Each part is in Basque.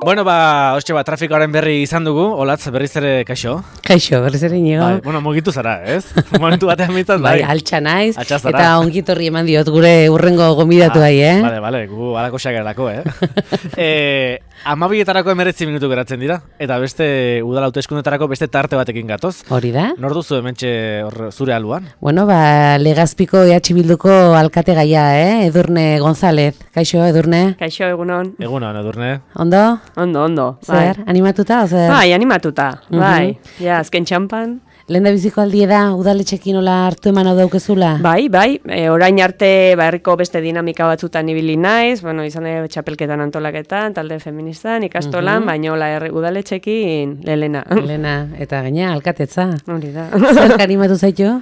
Bueno, trafikoaren berri izan dugu, Olatz, berriz ere kaixo? Kaixo, berriz ere inigo. Bai, bueno, mugitu zara, ez? Momentu batean mitzat, bai. Altxa naiz, Altxa eta ongitorri eman diot gure urrengo gomidatu Bale, gu alako xagerako, 12etarako 19 minutu geratzen dira, eta beste udala hauteskundetarako beste tarte batekin gatoz. Hori da? Nor duzu hementxe zure aluan? Bueno, Legazpiko EH Bilduko alkate gaia, Edurne González. Kaixo, Edurne? Kaixo, egunon. Egunon, Edurne. Ondo? Ondo. Zer, animatuta, o zer? Bai, animatuta, bai. Ja, azken txampan. Lehen da biziko aldi da, udaletxekin hola hartu eman hau daukezula? Bai, orain arte herriko beste dinamika batzutan ibili naiz, bueno, izan txapelketan antolaketan, talde feministan, ikastolan, baina hola udaletxekin lehena. Lehena, eta gaina, alkatetza. Hori da. Zer animatu zaitu?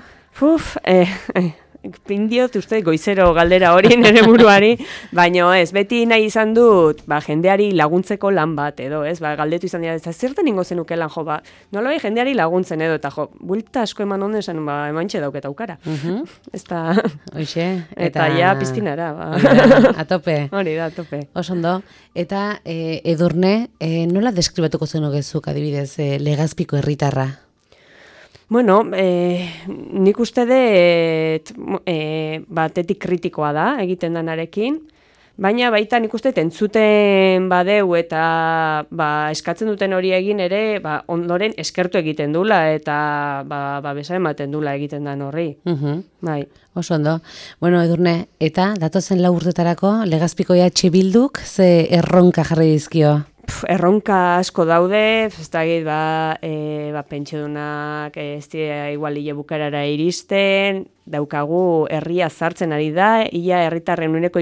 Pindiot uste goizero galdera hori nire buruari, baina ez, beti nahi izan dut, jendeari laguntzeko lan bat edo, ez, galdetu izan dira, ez zertan ingo zenuke lan, nola jendeari laguntzen edo, eta buelta asko eman onden zen, emantxe dauket aukara. Ez da, eta ja piztinara, atope. Hori da, atope. Osondo, eta Edurne, nola deskribatuko zenugezuk adibidez Legazpiko herritarra? Bueno, nik uste dut batetik kritikoa da, egiten danarekin, baina baita nik uste entzuten badeu eta eskatzen duten hori egin ere ondoren eskertu egiten dula eta besa ematen dula egiten dan horri. Bai. Oso ondo. Bueno, Edurne, eta datozen 4 urtetarako Legazpiko EH Bilduk ze erronka jarri dizkio? Erronka asko daude, ez da pentsiodunak ez dira igualile bukarara iristen, daukagu herria zartzen ari da, ia herritarren uneko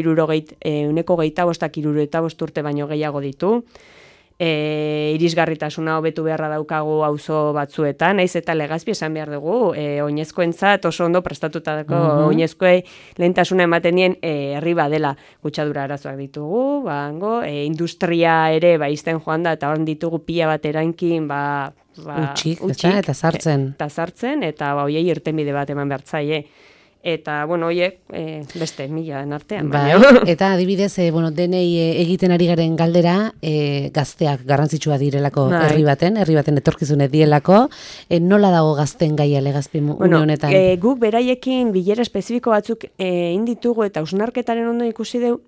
25 urte baino gehiago ditu. Irisgarritasuna hobetu beharra daukagu auzo batzuetan, naiz eta Legazpi esan behar dugu, oinezkoentzat oso ondo prestatutako oinezkoei lehentasuna ematen dien herri badela, kutsadura arazoak ditugu, industria ere izten joan da, eta hor ditugu pila bat erankin, utxik, eta sartzen. Eta hoiei irtenbide bat eman behartzaile. Eta, hoiek, beste, milan artean. Eta adibidez, denei egiten ari garen galdera, gazteak garrantzitsua direlako herri baten etorkizune dielako, nola dago gazten gaia Legazpi honetan? Guk beraiekin bilera espezifiko batzuk inditugu eta hausnarketaren ondo ikusi deu,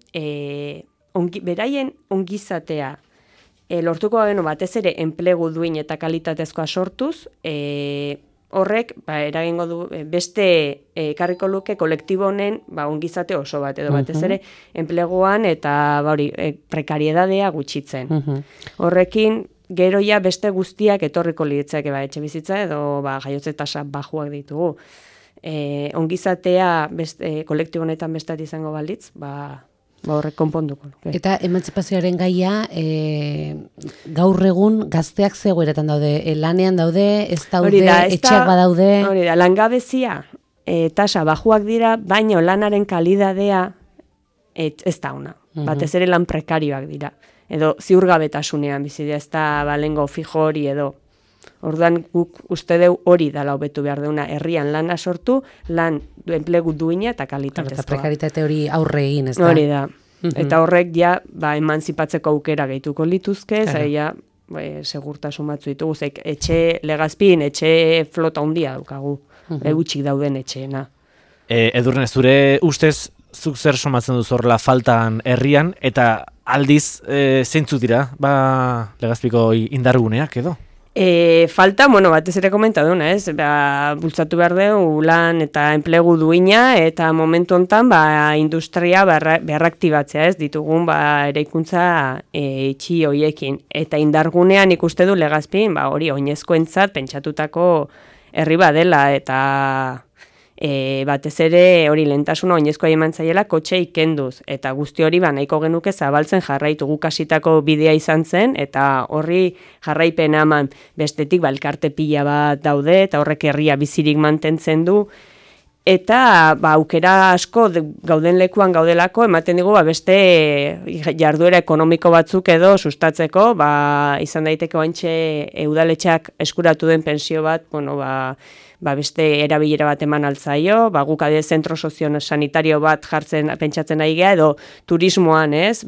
beraien ongizatea, lortuko gano batez ere enplegu duin eta kalitatezkoa sortuz, horrek, eragingo du, beste ekarriko luke kolektibo honen ongizate oso bat, edo batez ere enpleguan eta prekariedadea gutxitzen. Horrekin, gero ja beste guztiak etorriko litzake etxe bizitza edo jaiotze tasa bajuak ditugu. Ongizatea kolektibo honetan bestat izango balitz, horrek konponduko. Eta emantzipazioaren gaia, gaur egun gazteak zegoeretan daude, lanean daude, ez daude, etxeak badaude. Hori da, langabezia, tasa bajuak dira, baina lanaren kalidadea ez da ona. Batez ere lan prekarioak dira. Edo ziurgabetasunean bizidea, ez da balengo fijo hori edo. Orduan guk uste deu hori dala hobetu behar deuna, herrian lana sortu, lan enplegu duina eta kalitatezkoa. Eta prekaritate hori aurre egin, ez da? Hori da. Eta horrek ja emanzipatzeko aukera gehituko lituzke, zaila segurtasun batzu ditugu, Legazpin etxe flota handia daukagu, gutxik dauden etxeena. Edurne, zure ustez zuk zer somatzen duzu horrela faltan herrian, eta aldiz zeintzuk dira Legazpiko indarguneak edo? Falta, batez ere komentaduna, ez? Bultzatu behar dugu lan eta enplegu duina, eta momentu honetan industria beharraktibatzea, ez? Ditugun eraikuntza itxi hoiekin. Eta indargunean ikuste du Legazpin, hori oinezkoentzat pentsatutako herri badela, eta batez ere hori lehentasuna oinezkoa eman zaiela kotxe ikenduz, eta guzti hori nahiko genuke zabaltzen jarraitu gukasitako bidea izan zen, eta horri jarraipen eman bestetik elkarte pila bat daude, eta horrek herria bizirik mantentzen du, eta aukera asko gauden lekuan gaudelako ematen digu beste jarduera ekonomiko batzuk edo sustatzeko, izan daiteke oantxe udaletxeak eskuratu den pensio bat, beste erabilera bat eman altzaio, guk ade zentro sozio-sanitario bat pentsatzen nahi gea, edo turismoan, ez?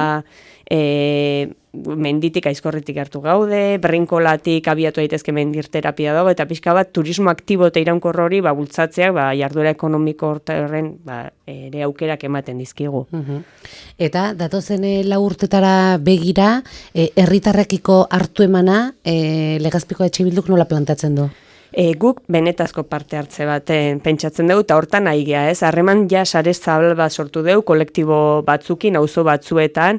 Menditik aizkorritik hartu gaude, brinkolatik abiatu daitezke mendirterapia dago, eta pixka bat turismo aktibo eta iraunkor hori bultzatzeak jarduera ekonomiko horren ere aukerak ematen dizkigu. Eta datozen 4 urtetara begira, herritarrekiko hartu emana, Legazpiko Etxe Bilduk nola plantatzen du? Guk benetazko parte hartze baten pentsatzen dugu, eta hortan nahi gea, ez? Harreman sare zabal bat sortu dugu, kolektibo batzukin, auzo batzuetan,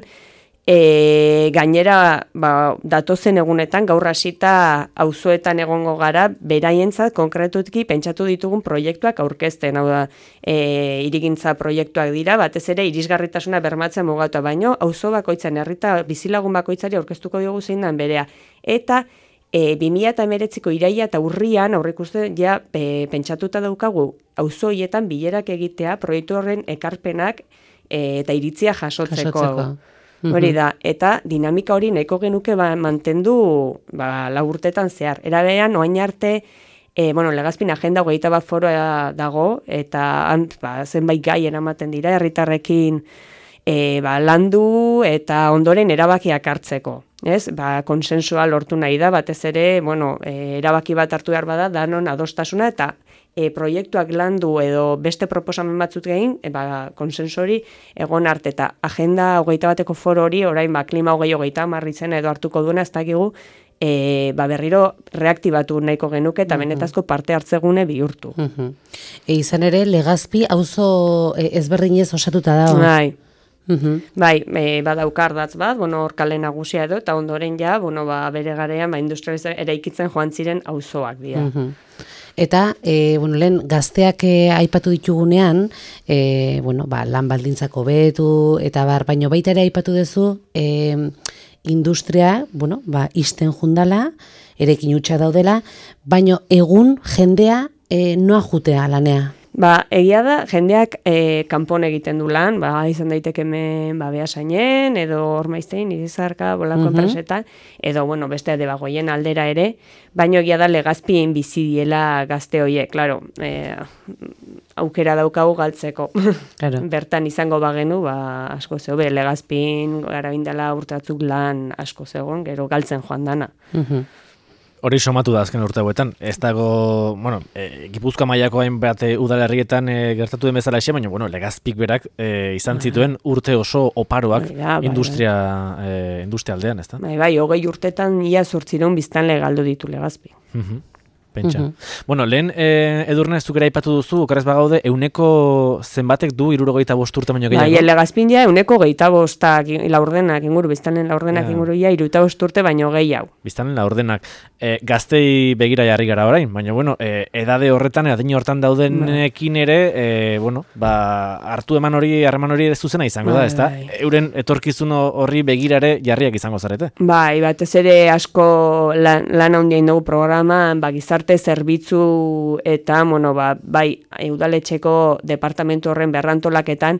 gainera datozen egunetan gaur hasita auzoetan egongo gara beraientzat konkretuki pentsatu ditugun proiektuak aurkezten, hau da hirigintza proiektuak dira, batez ere irisgarritasuna bermatzen mugatu, baino auzo bakoitzan herrita bizilagun bakoitzari aurkeztuko diogu zein dan berea, eta 2019ko iraila eta urrian aurreikusten pentsatuta daukagu auzo hietan bilerak egitea proiektu horren ekarpenak eta iritzia jasotzeko. Hori da, eta dinamika hori nahiko genuke mantendu 4 urtetan zehar. Erabean, oain arte, Legazpin agenda 21 foroa dago, eta zenbait gai eramaten dira, herritarrekin landu eta ondoren erabakiak hartzeko. Ez? Konsensua lortu nahi da, batez ere, erabaki bat hartu behar bada, danon adostasuna, eta proiektuak landu edo beste proposamen batzut egin, konsensori egon arte, eta agenda 21ko foro hori, orain klima 2030 izena edo hartuko duena, ez dakigu, berriro reaktibatu nahiko genuke eta benetazko parte hartzegune bihurtu. Izan ere, Legazpi auzo ezberdinez osatuta da. Bai, badaukar datz bat, hor kale nagusia edo, eta ondoren bere garean, industria eraikitzen joan ziren auzoak dira. Eta, lehen gazteak aipatu ditugunean, lan baldintzako betu, eta baino baita ere aipatu duzu, industria, isten jundala, erekin utxa daudela, baino egun jendea noa jutea lanea. Egia da, jendeak kanpon egiten du lan, izan daiteke hemen Beasainen, edo Ormaiztein, Irizarka, bolako enpresetan, edo, beste Debagoien aldera ere, baino egia da Legazpien bizi diela gazte hoiek, klaro, aukera daukagu galtzeko. Bertan izango bagenu, asko zeo, Legazpin, gara bindala urtatzuk lan asko zegoen, gero galtzen joan dana. Hori somatu da azken urte hauetan. Ez dago, Gipuzkoa mailako hainbat udalerrietan gertatu den bezala exe, baina, Legazpik berak izan zituen urte oso oparoak industria aldean, ez da? Bai, 20 urtetan ia 800 biztanle galdu ditu Legazpi. Pentsa. Lehen Edurne zukera aipatu duzu, okarrez bagaude, euneko zenbatek du 75 urte baino gehiago? Legazpin ja, euneko 25 laurdenak inguru, biztanen laurdenak inguru ja, 75 urte baino gehiago. Biztanen laurdenak. Gaztei begira jarri gara orain, baina, edade horretan, adin hortan daudenekin ere, hartu eman hori, harreman hori zuzena izango da, ez da? Euren etorkizun horri begirare jarriak izango zarete? Batez ere asko lan handiain dugu programa, gizarte zerbitzu eta, udaletxeko departamentu horren berrantolaketan,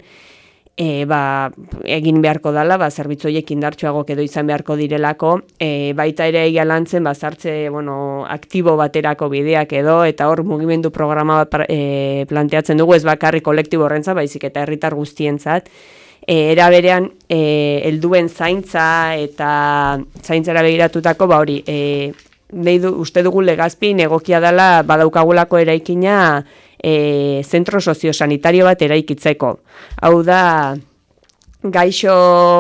egin beharko dela, zerbitzu horiek indartsuagok edo izan beharko direlako, baita ere egia lantzen, zartze, aktibo baterako bideak edo, eta hor mugimendu programa bat planteatzen dugu, ez bakarri kolektibo horrentza, baizik eta herritar guztientzat, era berean, helduen zaintza eta zaintzara begiratutako, hori, uste dugu Legazpin egokia dela badaukagulako eraikina zentro sozio-sanitario bat eraikitzeko. Hau da, gaixo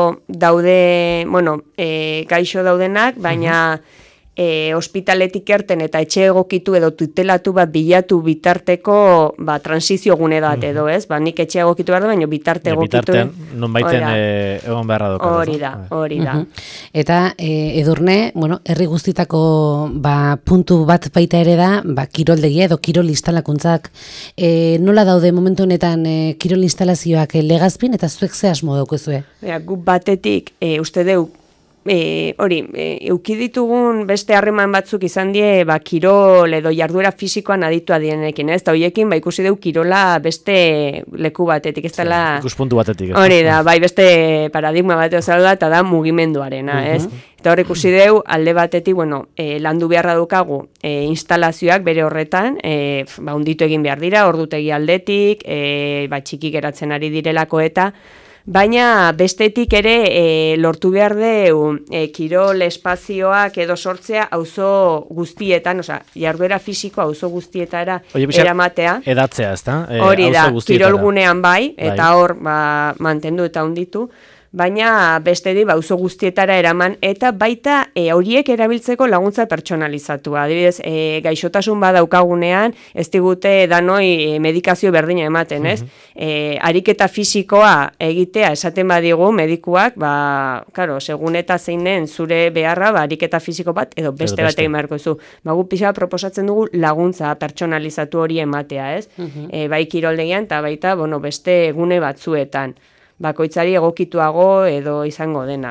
daudenak, baina ospitaletik erten eta etxe egokitu edo tutelatu bat bilatu bitarteko transizio gune bat edo, ez? Nik etxe egokitu behar da, baina bitarte egokitu. Bitartean, non baiten egon beharra doka. Hori da. Eta, Edurne, herri guztitako puntu bat baita ere da, kiroldegia edo kirol instalakuntzak. Nola daude momentu honetan kirol instalazioak Legazpin eta zuek ze asmo daukezue? Gu batetik, uste deu, hori, euki ditugun beste harreman batzuk izan die, kirol edo jarduera fisikoan aditua dienekin, ez? Eta horiekin, ikusi dugu kirola beste leku batetik, ez dela... Ikuspuntu batetik, ez? Hori da, beste paradigma bateo zela eta da mugimenduarena, ez? Eta hor ikusi dugu, alde batetik, landu beharra dukagu instalazioak bere horretan, unditu egin behar dira, ordutegi aldetik, txiki geratzen ari direlako eta, baina bestetik ere lortu behar du kirol espazioak edo sortzea auzo guztietan, jarduera fisiko auzo guztietara eramatea. Edatzea, ez da? Hori da, kirolgunean bai, eta hor mantendu eta unditu, baina bestetik auzo guztietara eraman, eta baita horiek erabiltzeko laguntza pertsonalizatua. Adibidez, gaixotasun badaukagunean, ez digute danoi medikazio berdina ematen, ez? Ariketa fisikoa egitea esaten badigu medikuak, claro, segun eta zeinen zure beharra, ariketa fisiko bat, edo beste bat egin beharko zu. Gu pixka proposatzen dugu laguntza pertsonalizatu hori ematea, ez? Bai kiroldegian, eta baita, beste gune batzuetan. Bakoitzari egokituago edo izango dena.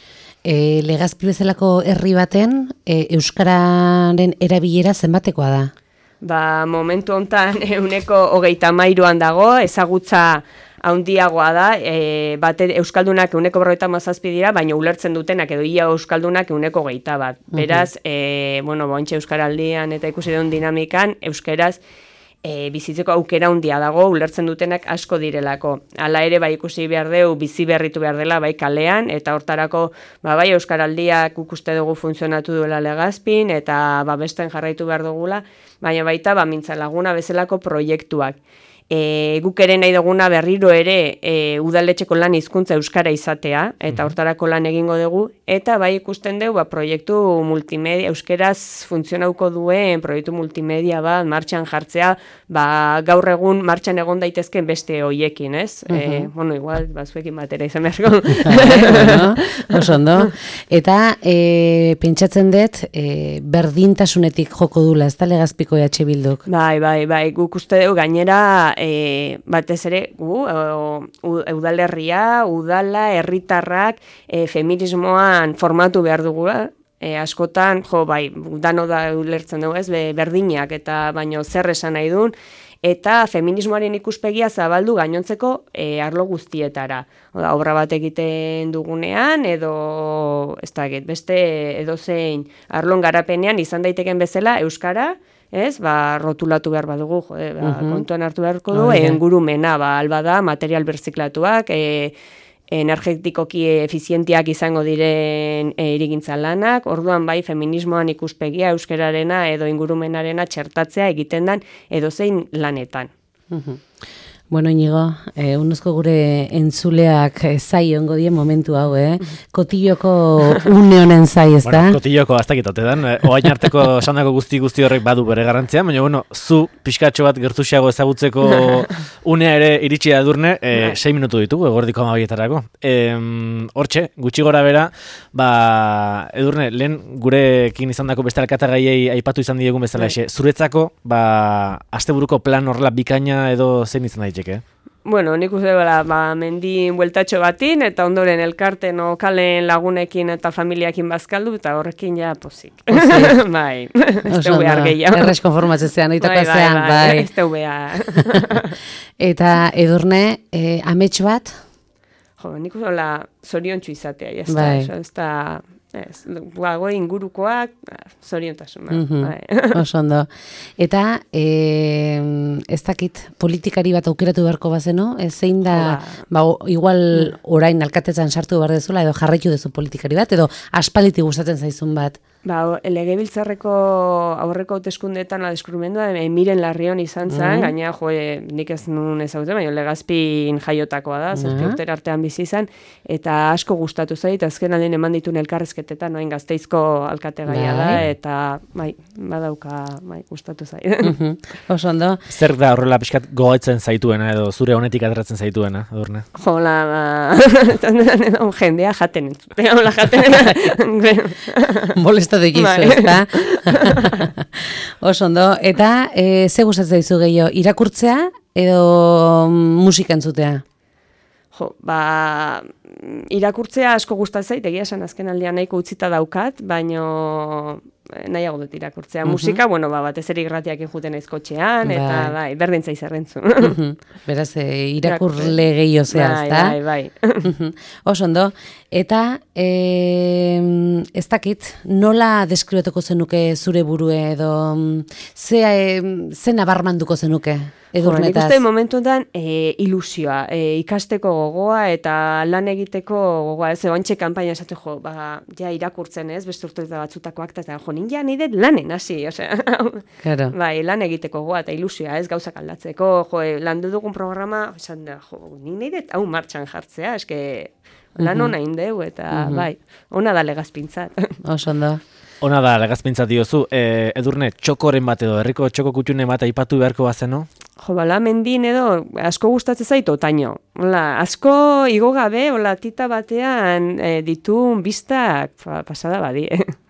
Legazpi bezalako herri baten, euskararen erabilera zenbatekoa da? Momentu hontan 93an dago, ezagutza handiagoa da, euskaldunak 47 dira, baina ulertzen dutenak edo ia euskaldunak 21. Beraz, bontxe euskaraldian eta ikusi duen dinamikan, euskaraz bizitzeko aukera handia dago, ulertzen dutenak asko direlako. Hala ere, ikusi behar dugu, bizi berritu behar dela, kalean, eta hortarako, euskaraldiak uste dugu funtzionatu duela Legazpin, eta besten jarraitu behar dugula, baina baita, mintzalaguna bezalako proiektuak. Guk ere nahi duguna berriro ere udaletxeko lan hizkuntza euskara izatea, eta hortarako lan egingo dugu, eta ikusten dugu proiektu multimedia, euskaraz funtzionauko duen proiektu multimedia bat martxan jartzea, gaur egun martxan egon daitezken beste hoiekin, ez? Igual, zuekin batera izan beharko. Oso ondo. Eta pentsatzen dut, berdintasunetik joko dula, ez da Legazpiko EH Bilduk? Bai, guk uste dugu gainera batez ere udalerria, udala, herritarrak feminismoan formatu behar dugu, askotan, dano da ulertzen dugu, ez, berdinak eta baino zer esan nahi duen, eta feminismoaren ikuspegia zabaldu gainontzeko arlo guztietara. Obra bat egiten dugunean, edo beste edozein arlon garapenean izan daiteken bezala euskara, ez, rotulatu behar badugu, kontuan hartu beharko du, ingurumena, albada, material berziklatuak, energetikoki efizientiak izango diren irigintza lanak, orduan feminismoan ikuspegia euskararena edo ingurumenarena txertatzea egiten den edozein lanetan. Bueno, Iñigo, unozko gure entzuleak zai ongo dien momentu hau, Kotilloko une honen zai, ez da? Bueno, Kotilloko aztakitote dan, oain arteko sandako guzti horrek badu bere garantzia, baina, zu pixkatxo bat gertuxiago ezagutzeko unea ere iritsi da Edurne, 6 minutu ditugu, egordiko 12etarako. Hortxe, gutxi gora bera, Edurne, lehen gurekin izandako beste alkatagaiei aipatu izan diegun bezala, zuretzako, asteburuko plan horrela bikaina edo zein izan daiteke? Bueno, nik uste mendi bueltatxo batin, eta ondoren elkarten kalen lagunekin eta familiakin bazkaldu, eta horrekin ja pozik. Bai, ez teu behar gehiago. Errez konformatzen zean, oitako zean, bai. Ez teu behar. Eta Edurne, amets bat? Nik uste zoriontsu izatea, ez da... ingurukoak, zoriontasun. Oso ondo. Eta, ez dakit, politikari bat aukeratu beharko bazeno, zein da, igual orain alkatetzan sartu behar dezula, edo jarraitu dezu politikari bat, edo aspaliti gustatzen zaizun bat? Legebiltzarreko aurreko hauteskundeetan la deskubrimendua Miren Larrion izan zen, gaina nik ez nun ezagutzen, baina Legazpin jaiotakoa da, 7 urte artean bizi izan, eta asko gustatu zait, azken aldean eman dituen elkarrezketetan, noain Gazteizko alkategaia da, eta badauka gustatu zait. Oso ondo. Zer da horrela pixkat gogoetzen zaituena, edo zure honetik ateratzen zaituena, Edurne? Jendea jaten entzuten. Molesta dekizu, ez da? Oso ondo. Eta ze gustatzen zaizu gehiago, irakurtzea edo musika entzutea? irakurtzea asko gustatzen zait, egia esan azken aldean nahiko utzita daukat, baino nahiago dut irakurtzea. Musika, bueno, batez ere irratiak juten naiz kotxean, eta bai, berdin zaiz errentzu. Beraz, irakurle gehiago zea, ezta? Bai. Oso ondo. Eta, ez dakit, nola deskribatuko zenuke zure burue edo ze nabarmanduko zenuke Edurnetaz? Nik uste momentu honetan ilusioa, ikasteko gogoa eta lan egiteko gogoa, ez ontxe kanpaina esatu ja irakurtzen ez, beste urte batzutakoak, eta ninja nahi dut lanen hasi, osea, claro. Bai, lan egiteko gogoa eta ilusioa, ez gauzak aldatzeko, landu dugun programa, esan da, nik nahi dut hau martxan jartzea, eske lan ona indeu, eta bai, ona da legazpintzat. Oso ondo. Ona da, legazpintzat diozu, Edurne, txokoren bat edo, herriko txoko kutxune bat aipatu beharko bazeno? Bala, mendin edo, asko gustatzen zait otaino. Asko igo gabe, tita batean ditun biztak pasada badi.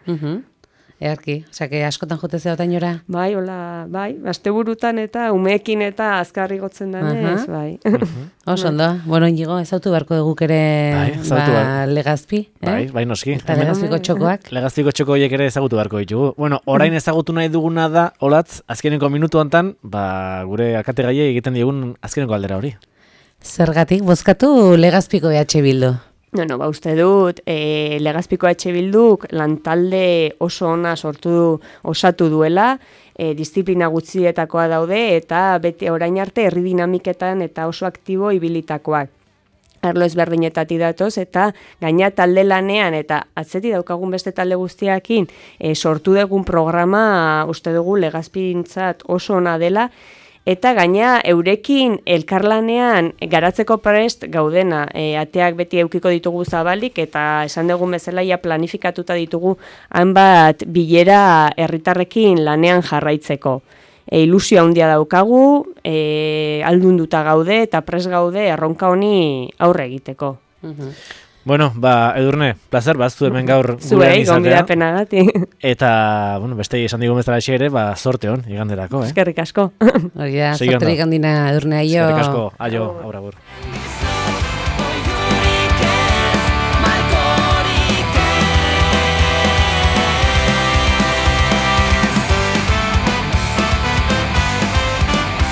Earki, osea, askotan jote zea otainora? Bai, bai, asteburutan eta umeekin eta azkarri gotzen danez, bai. Oso ondo, bueno, Inigo, ezautu beharko dugu ere Legazpi, Bai, noski. Eta Legazpiko txokoak. Legazpiko txoko horiek ere ezagutu beharko ditugu. Bueno, orain ezagutu nahi duguna da, Olatz, azkeneko minutu hontan, gure alkategaiei egiten digun azkeneko aldera hori. Zergatik, bozkatu Legazpiko EH Bildu. Uste dut, Legazpiko EH Bilduk lantalde oso ona osatu duela, disiplina gutxietakoa daude eta beti orain arte herri dinamiketan eta oso aktibo ibilitakoak. Arlo ezberdinetatik datoz eta gaina talde lanean eta atzetik daukagun beste talde guztiakin sortu dugun programa uste dugu Legazpintzat oso ona dela. Eta gaina eurekin elkarlanean garatzeko prest gaudena, ateak beti eukiko ditugu zabalik eta esan dugun bezala ja planifikatuta ditugu hainbat bilera herritarrekin lanean jarraitzeko. Ilusio handia daukagu, aldunduta gaude eta prest gaude erronka honi aurre egiteko. Bueno, Edurne, placer, zu hemen gaur gurean izatea. Gonbidapenagatik. Eta, beste esan digun bezala ere, sorte hon, iganderako, Eskerrik asko. Sorte ikandina, Edurne, aio. Eskerrik asko, aio, aur.